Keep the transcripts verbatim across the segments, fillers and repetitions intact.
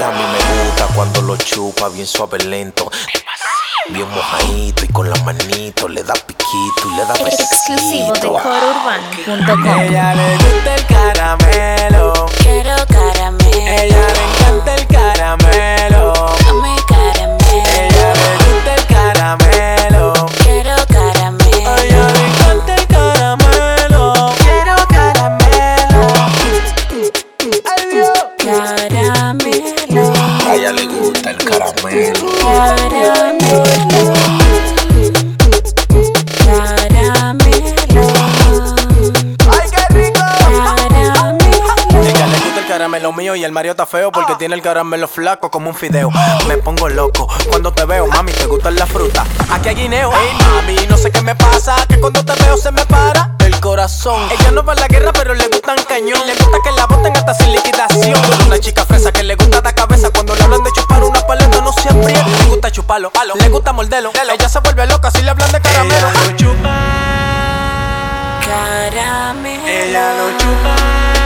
a mí me gusta cuando lo chupa bien suave lento, bien mojadito y con la manito le da piquito y le da besito. Exclusivo de coro urbano punto com. Ella le gusta el caramelo. Quiero caramelo. Ella le encanta el caramelo. Dame caramelo. Ella le gusta el caramelo. Quiero caramelo. A ella le encanta el caramelo. Quiero caramelo. Ay Dios. Caramelo. A ella le gusta el caramelo. Caramelo. Caramelo. Ay, qué rico. Caramelo. Ella le gusta el caramelo mío y el Mario está feo porque tiene el caramelo flaco como un fideo. Me pongo loco cuando te veo, mami, te gustan las frutas. Aquí hay guineo. Hey, mami, no sé qué me pasa, que cuando te veo se me para el corazón. Ella no va a la guerra, pero le gustan cañón. Le gusta que la boten hasta sin liquidación. Una chica fresa que le gusta dar cabeza. Cuando le hablan de chupar una paleta no se aprieta. Le gusta chuparlo, le gusta morderlo. Ella se vuelve loca si le hablan de caramelo. Ella lo chupa. Caramelo. Ella lo chupa.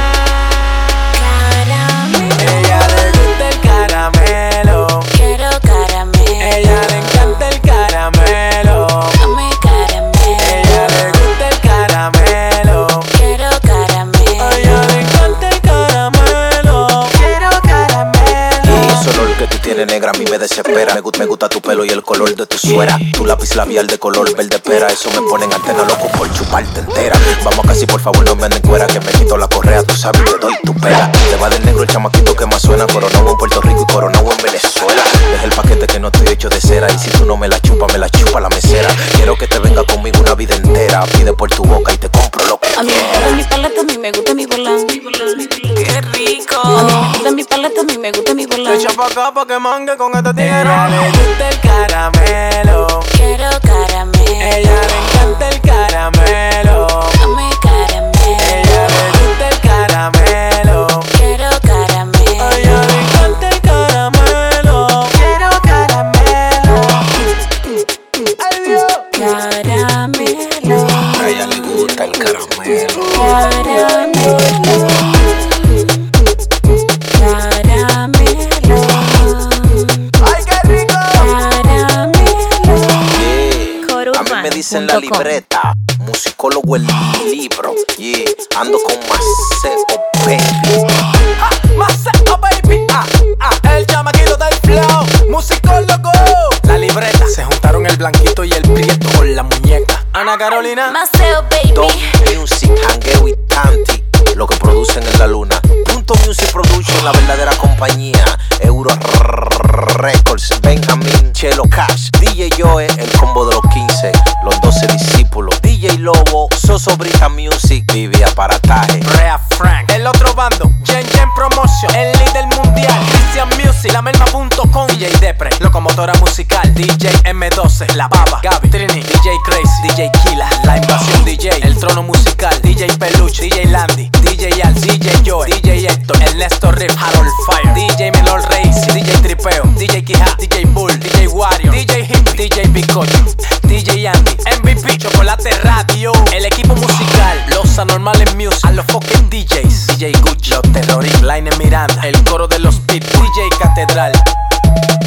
Caramelo. Ella le gusta el caramelo. Quiero caramelo. Ella le encanta el caramelo. Dame caramelo. Ella le gusta el caramelo. Quiero caramelo. A ella le encanta el caramelo. Quiero caramelo. Y ese olor que tú tienes, negra, a mí me desespera. Me, gu- me gusta tu pelo y el color de tu suera. Tu lápiz labial de color verde pera. Eso me pone en antena loco por chuparte entera. Vamos casi, por favor, no me anden cuera, que me quito la correa, tú sabes, te doy tu pela. Te va del negro el chamaquito que más suena. Coronado en Puerto Rico y coronado en Venezuela. Es el paquete que no estoy hecho de cera. Y si tú no me la chupas, me la chupa la mesera. Quiero que te venga conmigo una vida entera. Pide por tu boca y te compro lo que A mí me gusta mi paleta, a mí me gusta mi volán. Qué rico. A mí me gusta mi paleta, a mí me gusta mi volán. Echa pa' acá pa' que mangue con esta tierra. Ella le gusta el caramelo. Quiero caramelo. Ella le encanta el caramelo. Dame caramelo. Ella le gusta el caramelo. Quiero caramelo. A ella le encanta el caramelo. Quiero caramelo. Ay Dios. Caramelo. a ella le gusta el caramelo. Caramelo. Caramelo. Ay, qué rico. Caramelo. Yeah. coro A mí me dicen la urbano punto com. libreta, musicólogo el libro. Yeah. Ando con Maceo, baby. Ah, Maceo, baby. Ah, ah, el chamaquito del flow. Musicólogo. La libreta. Se juntaron el blanquito y el prieto con la muñeca. Ana Carolina. Maceo, Top baby. Music, Hangueo y Tanti, lo que producen en la luna. Punto Music Production, la verdadera compañía. Euro Records, Benjamin, Chelo Cash, D J Joe, el combo de los quince, los doce discípulos, D J Lobo, Soso Brija Music, Vivi Aparataje, Rea Frank. El otro bando. Jen Jen Promotion. El líder mundial. Christian Music. La Melma punto com. D J Depre. Locomotora musical. D J M doce. La Baba. Gaby. Trini. D J Crazy. D J Killa. La Invasión D J. El Trono Musical. D J Peluche. D J Landy. D J Al. D J Joe. D J Héctor. Ernesto Rip. Harold Fire. D J Menor Reis. D J Tripeo. D J Quija. D J Bull. D J Wario. D J Hippie. D J Bicocho. D J Andy. M V P. Chocolate Radio. El equipo musical. Los Anormales Music. A los fucking D Js. D J Gucci. Los Terroristas. Laine Miranda. El coro de los Pit. D J Catedral.